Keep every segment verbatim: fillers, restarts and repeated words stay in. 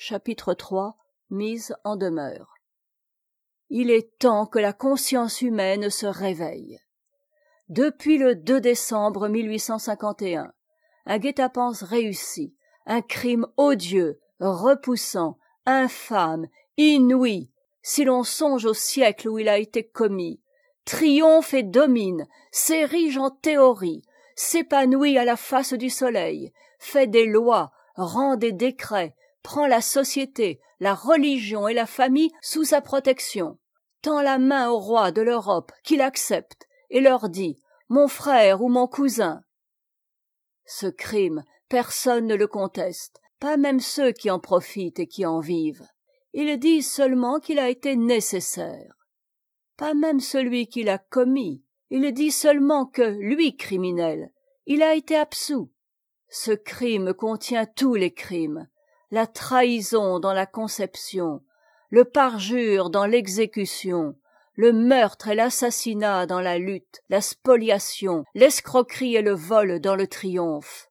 Chapitre trois. Mise en demeure. Il est temps que la conscience humaine se réveille. Depuis le deux décembre mille huit cent cinquante et un, un guet-apens réussi, un crime odieux, repoussant, infâme, inouï, si l'on songe au siècle où il a été commis, triomphe et domine, s'érige en théorie, s'épanouit à la face du soleil, fait des lois, rend des décrets, prend la société, la religion et la famille sous sa protection, tend la main aux rois de l'Europe qui l'acceptent et leur dit « mon frère ou mon cousin ». Ce crime, personne ne le conteste, pas même ceux qui en profitent et qui en vivent. Ils disent seulement qu'il a été nécessaire. Pas même celui qui l'a commis. Il dit seulement que, lui criminel, il a été absous. Ce crime contient tous les crimes. La trahison dans la conception, le parjure dans l'exécution, le meurtre et l'assassinat dans la lutte, la spoliation, l'escroquerie et le vol dans le triomphe.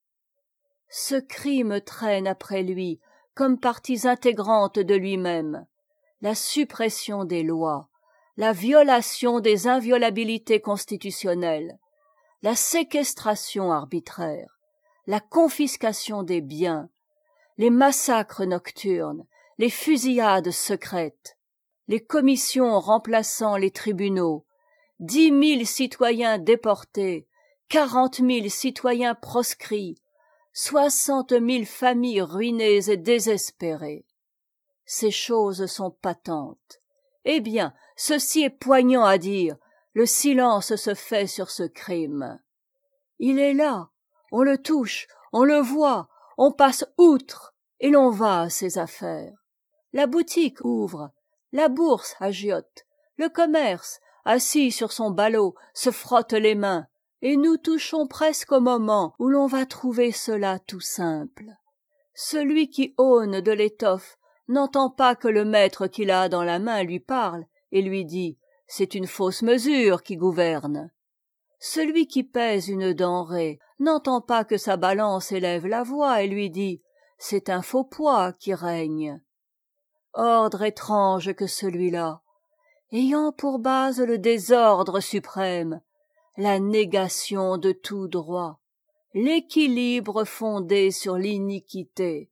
Ce crime traîne après lui, comme parties intégrantes de lui-même, la suppression des lois, la violation des inviolabilités constitutionnelles, la séquestration arbitraire, la confiscation des biens, les massacres nocturnes, les fusillades secrètes, les commissions remplaçant les tribunaux, dix mille citoyens déportés, quarante mille citoyens proscrits, soixante mille familles ruinées et désespérées. Ces choses sont patentes. Eh bien, ceci est poignant à dire, le silence se fait sur ce crime. Il est là, on le touche, on le voit, on passe outre, et l'on va à ses affaires. La boutique ouvre, la bourse agiote, le commerce, assis sur son ballot, se frotte les mains, et nous touchons presque au moment où l'on va trouver cela tout simple. Celui qui aune de l'étoffe n'entend pas que le maître qu'il a dans la main lui parle et lui dit « c'est une fausse mesure qui gouverne ». Celui qui pèse une denrée n'entend pas que sa balance élève la voix et lui dit « c'est un faux poids qui règne ». Ordre étrange que celui-là, ayant pour base le désordre suprême, la négation de tout droit, l'équilibre fondé sur l'iniquité.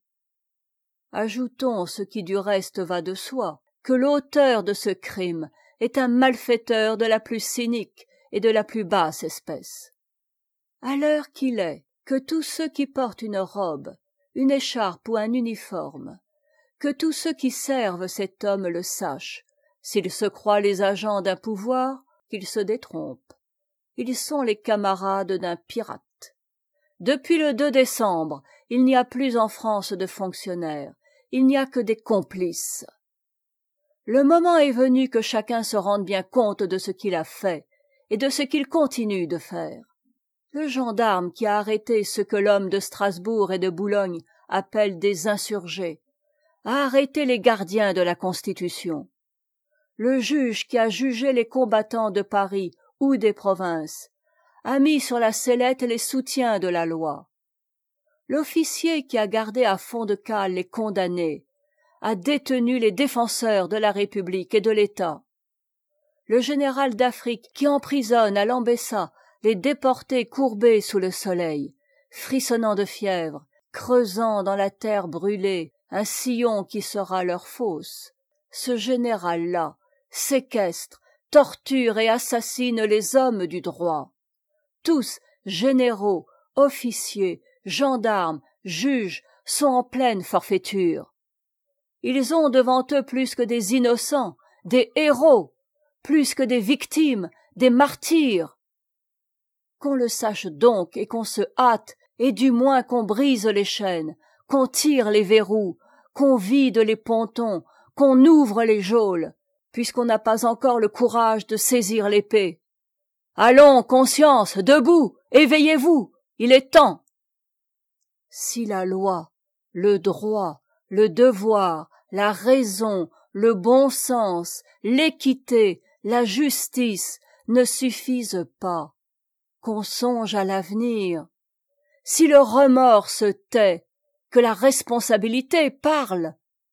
Ajoutons ce qui du reste va de soi, que l'auteur de ce crime est un malfaiteur de la plus cynique et de la plus basse espèce. À l'heure qu'il est, que tous ceux qui portent une robe, une écharpe ou un uniforme, que tous ceux qui servent cet homme le sachent, s'ils se croient les agents d'un pouvoir, qu'ils se détrompent. Ils sont les camarades d'un pirate. Depuis le deux décembre, il n'y a plus en France de fonctionnaires, il n'y a que des complices. Le moment est venu que chacun se rende bien compte de ce qu'il a fait et de ce qu'il continue de faire. Le gendarme qui a arrêté ce que l'homme de Strasbourg et de Boulogne appelle des insurgés a arrêté les gardiens de la Constitution. Le juge qui a jugé les combattants de Paris ou des provinces a mis sur la sellette les soutiens de la loi. L'officier qui a gardé à fond de cale les condamnés a détenu les défenseurs de la République et de l'État. Le général d'Afrique qui emprisonne à Lambessa les déportés courbés sous le soleil, frissonnant de fièvre, creusant dans la terre brûlée un sillon qui sera leur fosse. Ce général-là séquestre, torture et assassine les hommes du droit. Tous, généraux, officiers, gendarmes, juges, sont en pleine forfaiture. Ils ont devant eux plus que des innocents, des héros, plus que des victimes, des martyrs. Qu'on le sache donc et qu'on se hâte, et du moins qu'on brise les chaînes, qu'on tire les verrous, qu'on vide les pontons, qu'on ouvre les geôles, puisqu'on n'a pas encore le courage de saisir l'épée. Allons, conscience, debout, éveillez-vous, il est temps. Si la loi, le droit, le devoir, la raison, le bon sens, l'équité, la justice ne suffisent pas, qu'on songe à l'avenir. Si le remords se tait, que la responsabilité parle,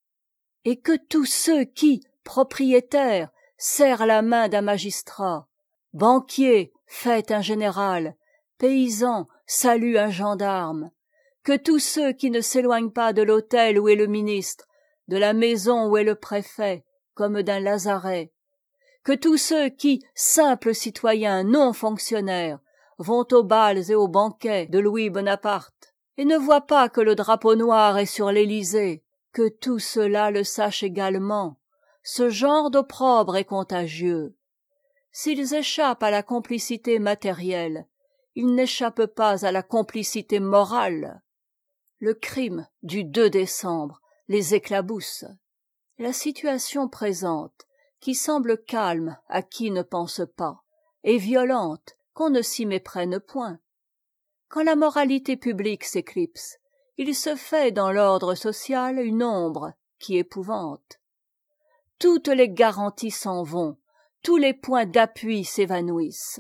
et que tous ceux qui, propriétaires, serrent la main d'un magistrat, banquiers, fêtent un général, paysans, saluent un gendarme, que tous ceux qui ne s'éloignent pas de l'hôtel où est le ministre, de la maison où est le préfet, comme d'un lazaret, que tous ceux qui, simples citoyens non fonctionnaires, vont aux bals et aux banquets de Louis Bonaparte, et ne voient pas que le drapeau noir est sur l'Élysée, que tout cela le sache également. Ce genre d'opprobre est contagieux. S'ils échappent à la complicité matérielle, ils n'échappent pas à la complicité morale. Le crime du deux décembre les éclabousse. La situation présente, qui semble calme à qui ne pense pas, est violente qu'on ne s'y méprenne point. Quand la moralité publique s'éclipse, il se fait dans l'ordre social une ombre qui épouvante. Toutes les garanties s'en vont, tous les points d'appui s'évanouissent.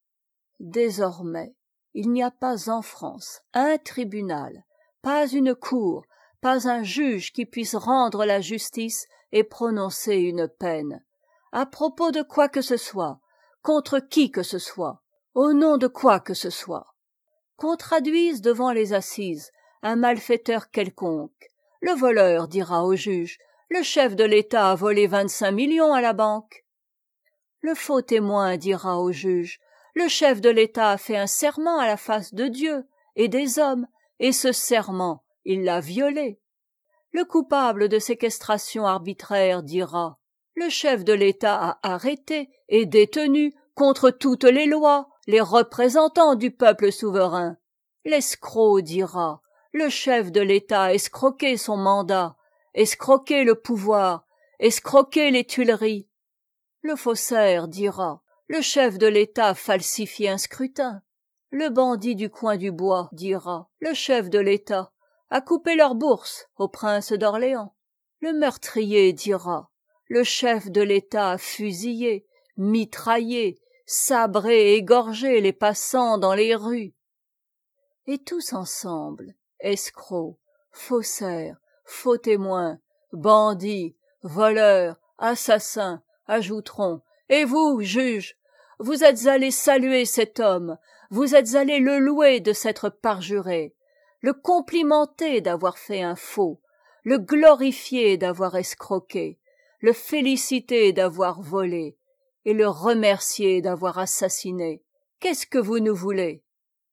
Désormais, il n'y a pas en France un tribunal, pas une cour, pas un juge qui puisse rendre la justice et prononcer une peine, à propos de quoi que ce soit, contre qui que ce soit, au nom de quoi que ce soit. Qu'on traduise devant les assises un malfaiteur quelconque, le voleur dira au juge: le chef de l'État a volé vingt-cinq millions à la banque. Le faux témoin dira au juge: le chef de l'État a fait un serment à la face de Dieu et des hommes, et ce serment, il l'a violé. Le coupable de séquestration arbitraire dira: le chef de l'État a arrêté et détenu, contre toutes les lois, les représentants du peuple souverain. L'escroc dira: le chef de l'État a escroqué son mandat, escroqué le pouvoir, escroqué les Tuileries. Le faussaire dira: le chef de l'État a falsifié un scrutin. Le bandit du coin du bois dira: le chef de l'État a coupé leur bourse au prince d'Orléans. Le meurtrier dira: le chef de l'État a fusillé, mitraillé, sabré et égorgé les passants dans les rues. Et tous ensemble, escrocs, faussaires, faux témoins, bandits, voleurs, assassins, ajouteront: et vous, juges, vous êtes allés saluer cet homme, vous êtes allés le louer de s'être parjuré, le complimenter d'avoir fait un faux, le glorifier d'avoir escroqué, le féliciter d'avoir volé, et le remercier d'avoir assassiné. Qu'est-ce que vous nous voulez?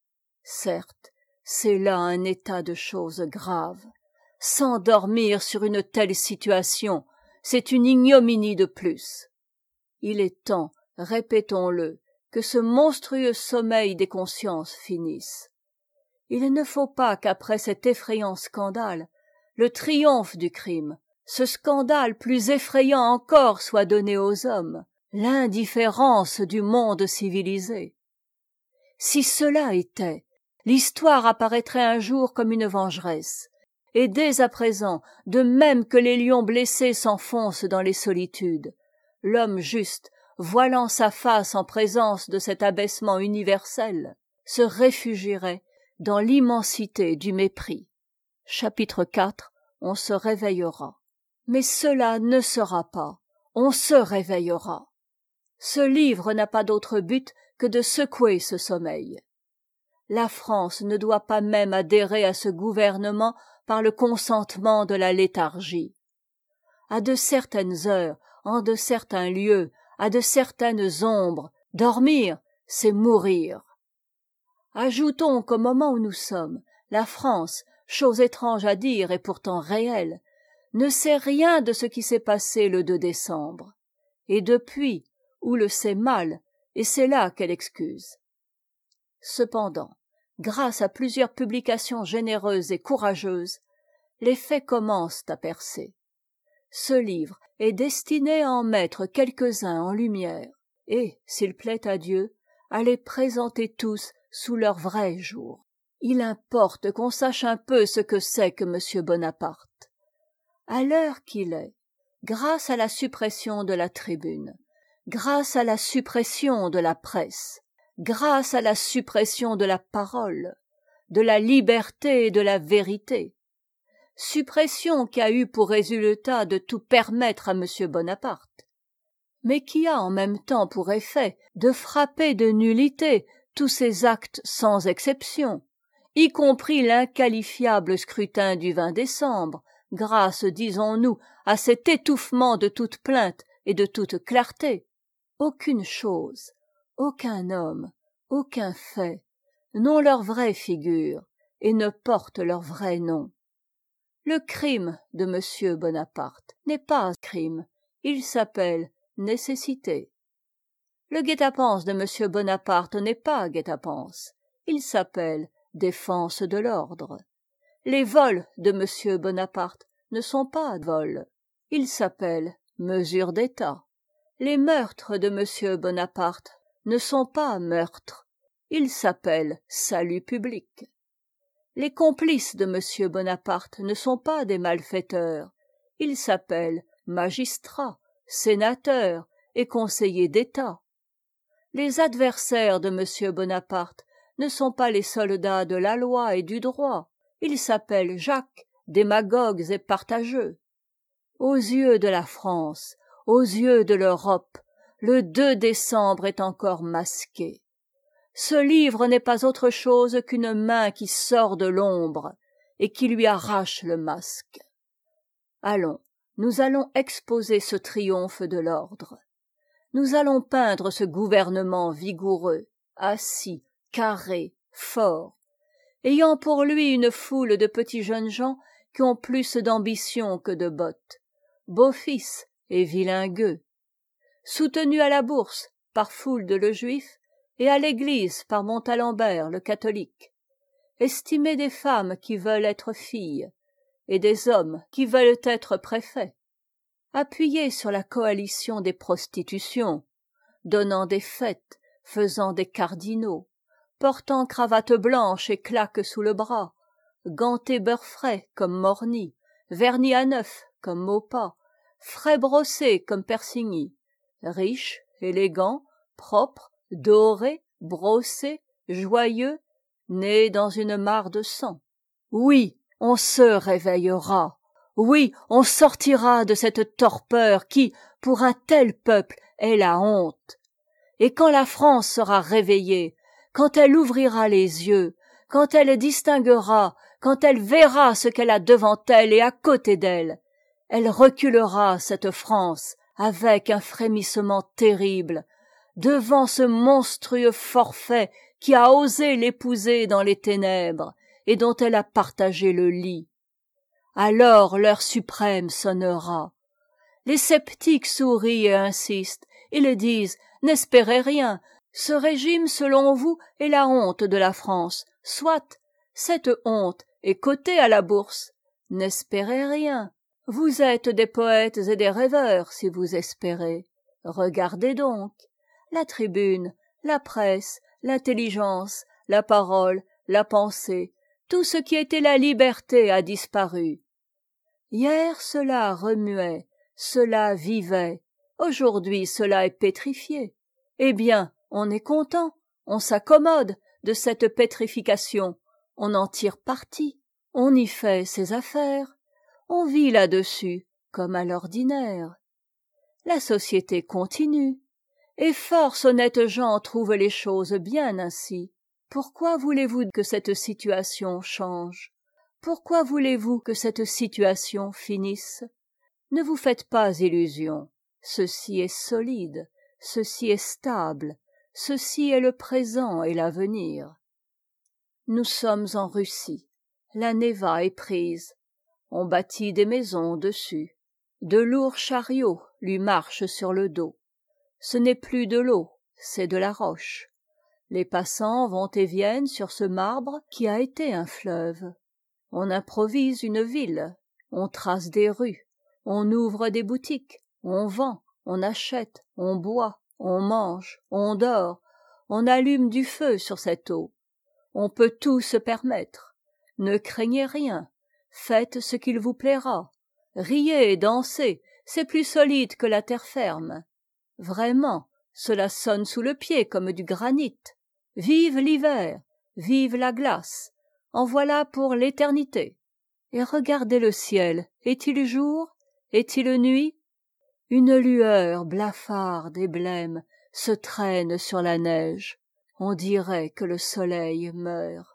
Certes, c'est là un état de choses grave. S'endormir sur une telle situation, c'est une ignominie de plus. Il est temps, répétons-le, que ce monstrueux sommeil des consciences finisse. Il ne faut pas qu'après cet effrayant scandale, le triomphe du crime, ce scandale plus effrayant encore, soit donné aux hommes, l'indifférence du monde civilisé. Si cela était, l'histoire apparaîtrait un jour comme une vengeresse, et dès à présent, de même que les lions blessés s'enfoncent dans les solitudes, l'homme juste, voilant sa face en présence de cet abaissement universel, se réfugierait dans l'immensité du mépris. Chapitre quatre. On se réveillera. Mais cela ne sera pas. On se réveillera. Ce livre n'a pas d'autre but que de secouer ce sommeil. La France ne doit pas même adhérer à ce gouvernement par le consentement de la léthargie. À de certaines heures, en de certains lieux, à de certaines ombres, dormir, c'est mourir. Ajoutons qu'au moment où nous sommes, la France, chose étrange à dire et pourtant réelle, ne sait rien de ce qui s'est passé le deux décembre. Et depuis, ou le sait mal, et c'est là qu'elle excuse. Cependant, grâce à plusieurs publications généreuses et courageuses, les faits commencent à percer. Ce livre est destiné à en mettre quelques-uns en lumière, et, s'il plaît à Dieu, à les présenter tous sous leur vrai jour. Il importe qu'on sache un peu ce que c'est que M. Bonaparte. À l'heure qu'il est, grâce à la suppression de la tribune, grâce à la suppression de la presse, grâce à la suppression de la parole, de la liberté et de la vérité, suppression qui a eu pour résultat de tout permettre à M. Bonaparte, mais qui a en même temps pour effet de frapper de nullité tous ces actes sans exception, y compris l'inqualifiable scrutin du vingt décembre, grâce, disons-nous, à cet étouffement de toute plainte et de toute clarté. Aucune chose, aucun homme, aucun fait n'ont leur vraie figure et ne portent leur vrai nom. Le crime de M. Bonaparte n'est pas crime, il s'appelle nécessité. Le guet-apens de M. Bonaparte n'est pas guet-apens, il s'appelle défense de l'ordre. Les vols de M. Bonaparte ne sont pas vols, ils s'appellent mesures d'État. Les meurtres de M. Bonaparte ne sont pas meurtres, ils s'appellent salut public. Les complices de M. Bonaparte ne sont pas des malfaiteurs, ils s'appellent magistrats, sénateurs et conseillers d'État. Les adversaires de M. Bonaparte ne sont pas les soldats de la loi et du droit, ils s'appellent Jacques, démagogues et partageux. Aux yeux de la France, aux yeux de l'Europe, le deux décembre est encore masqué. Ce livre n'est pas autre chose qu'une main qui sort de l'ombre et qui lui arrache le masque. Allons, nous allons exposer ce triomphe de l'ordre. Nous allons peindre ce gouvernement vigoureux, assis, carré, fort, ayant pour lui une foule de petits jeunes gens qui ont plus d'ambition que de bottes, beaux fils et vilains gueux, soutenus à la bourse par Fould le juif et à l'église par Montalembert le catholique, estimés des femmes qui veulent être filles et des hommes qui veulent être préfets, appuyés sur la coalition des prostitutions, donnant des fêtes, faisant des cardinaux, portant cravate blanche et claque sous le bras, gantés beurre frais comme Morny, vernis à neuf comme Maupas, frais brossés comme Persigny, riches, élégants, propres, dorés, brossés, joyeux, nés dans une mare de sang. Oui, on se réveillera. Oui, on sortira de cette torpeur qui, pour un tel peuple, est la honte. Et quand la France sera réveillée, quand elle ouvrira les yeux, quand elle distinguera, quand elle verra ce qu'elle a devant elle et à côté d'elle, elle reculera, cette France, avec un frémissement terrible, devant ce monstrueux forfait qui a osé l'épouser dans les ténèbres et dont elle a partagé le lit. Alors l'heure suprême sonnera. Les sceptiques sourient et insistent. Ils disent « N'espérez rien. Ce régime, selon vous, est la honte de la France. Soit, cette honte est cotée à la bourse. N'espérez rien. Vous êtes des poètes et des rêveurs si vous espérez. Regardez donc. La tribune, la presse, l'intelligence, la parole, la pensée, tout ce qui était la liberté a disparu. Hier cela remuait, cela vivait, aujourd'hui cela est pétrifié. Eh bien, on est content, on s'accommode de cette pétrification, on en tire parti, on y fait ses affaires, on vit là-dessus comme à l'ordinaire. La société continue, et force honnêtes gens trouvent les choses bien ainsi. Pourquoi voulez-vous que cette situation change? Pourquoi voulez-vous que cette situation finisse? Ne vous faites pas illusion. Ceci est solide, ceci est stable, ceci est le présent et l'avenir. Nous sommes en Russie. La Neva est prise. On bâtit des maisons dessus. De lourds chariots lui marchent sur le dos. Ce n'est plus de l'eau, c'est de la roche. Les passants vont et viennent sur ce marbre qui a été un fleuve. On improvise une ville, on trace des rues, on ouvre des boutiques, on vend, on achète, on boit, on mange, on dort, on allume du feu sur cette eau. On peut tout se permettre. Ne craignez rien, faites ce qu'il vous plaira. Riez et dansez, c'est plus solide que la terre ferme. Vraiment, cela sonne sous le pied comme du granit. Vive l'hiver, vive la glace, en voilà pour l'éternité. Et regardez le ciel, est-il jour? Est-il nuit? Une lueur blafarde et blême se traîne sur la neige. On dirait que le soleil meurt.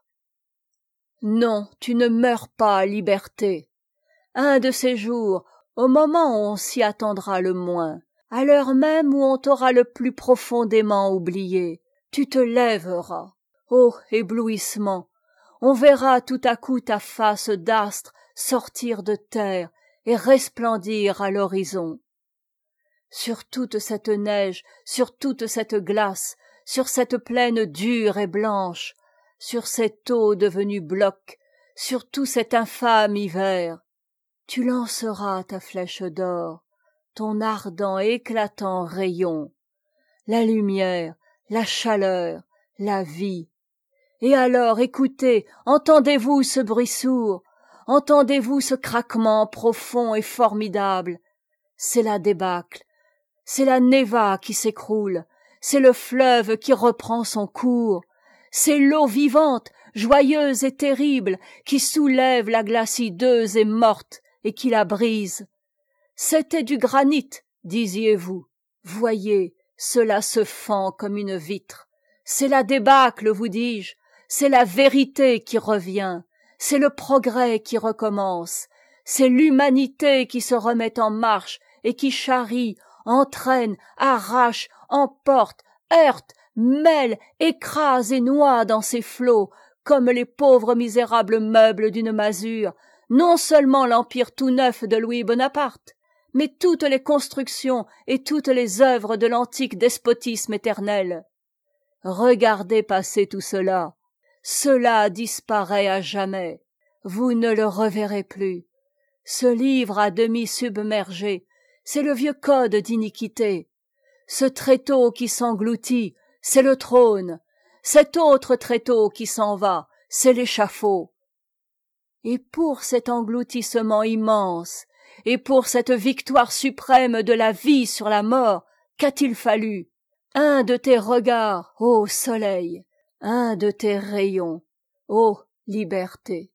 Non, tu ne meurs pas, liberté. Un de ces jours, au moment où on s'y attendra le moins, à l'heure même où on t'aura le plus profondément oublié, tu te lèveras. Ô éblouissement! On verra tout à coup ta face d'astre sortir de terre et resplendir à l'horizon. Sur toute cette neige, sur toute cette glace, sur cette plaine dure et blanche, sur cette eau devenue bloc, sur tout cet infâme hiver, tu lanceras ta flèche d'or, ton ardent et éclatant rayon, la lumière, la chaleur, la vie. Et alors, écoutez, entendez-vous ce bruit sourd? Entendez-vous ce craquement profond et formidable? C'est la débâcle, c'est la néva qui s'écroule, c'est le fleuve qui reprend son cours, c'est l'eau vivante, joyeuse et terrible, qui soulève la glace hideuse et morte et qui la brise. C'était du granit, disiez-vous. Voyez, cela se fend comme une vitre. C'est la débâcle, vous dis-je, c'est la vérité qui revient, c'est le progrès qui recommence, c'est l'humanité qui se remet en marche et qui charrie, entraîne, arrache, emporte, heurte, mêle, écrase et noie dans ses flots, comme les pauvres misérables meubles d'une masure, non seulement l'empire tout neuf de Louis Bonaparte, mais toutes les constructions et toutes les œuvres de l'antique despotisme éternel. Regardez passer tout cela. Cela disparaît à jamais. Vous ne le reverrez plus. Ce livre à demi submergé, c'est le vieux code d'iniquité. Ce tréteau qui s'engloutit, c'est le trône. Cet autre tréteau qui s'en va, c'est l'échafaud. Et pour cet engloutissement immense, et pour cette victoire suprême de la vie sur la mort, qu'a-t-il fallu? Un de tes regards, ô soleil, un de tes rayons, ô liberté.